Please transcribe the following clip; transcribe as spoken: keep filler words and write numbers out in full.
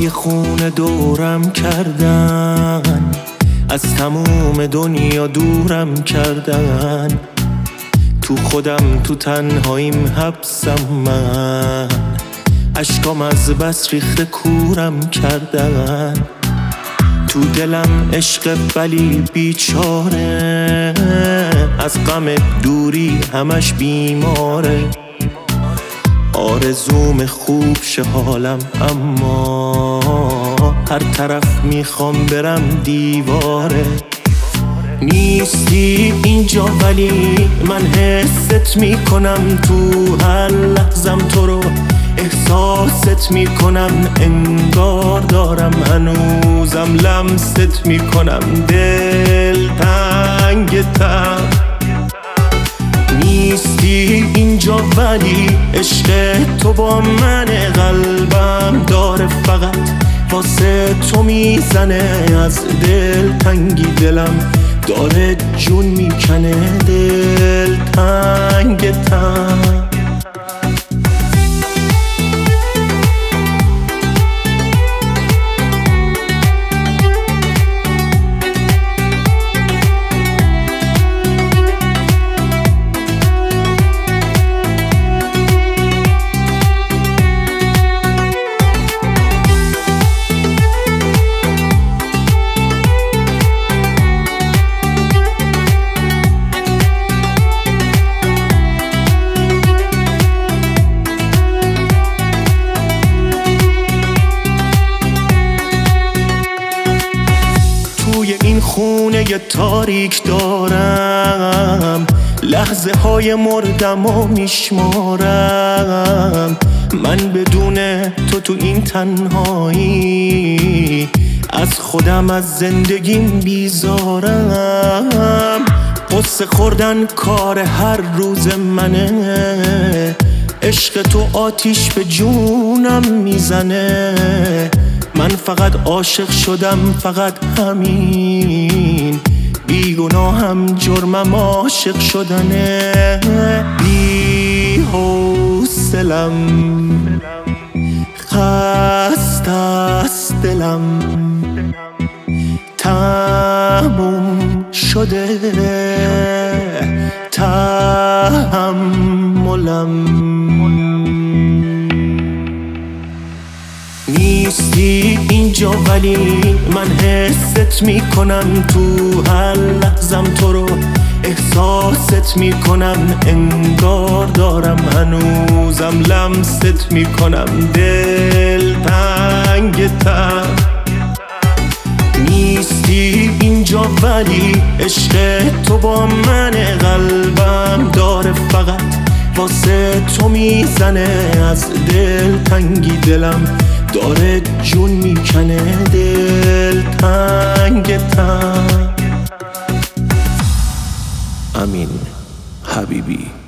خونه دورم کردن، از تموم دنیا دورم کردن، تو خودم تو تنهاییم حبسم من، اشکام از بس ریخته کورم کردن، تو دلم عشق ولی بیچاره، از غم دوری همش بیماره، آرزوم خوب شه حالم اما هر طرف میخوام برم دیواره. نیستی اینجا ولی من حست میکنم، تو هر لحظم تو رو احساست میکنم، انگار دارم هنوزم لمست میکنم، دل تنگ تر. نیستی اینجا ولی عشق تو با من، قلبم داره فقط واسه تو میزنه، از دل تنگی دلم داره جون میکنه، دل تنگ تر. این خونه ی تاریک دارم، لحظه های مردم و میشمارم، من بدون تو تو این تنهایی از خودم از زندگیم بیزارم، قصه خوردن کار هر روز منه، عشق تو آتیش به جونم میزنه، من فقط عاشق شدم فقط همین، بیگناهم جرمم عاشق شدنه، بی حوصلم خسته است دلم، تموم شده تحملم. نیستی اینجا ولی من حست میکنم، تو هر لحظم تو رو احساست میکنم، انگار دارم هنوزم لمست میکنم، دل تنگ تر. نیستی اینجا ولی عشق تو با من، قلبم داره فقط واسه تو میزنه، از دل تنگی دلم داره جون میکنه، دل تنگ تر. امین حبیبی.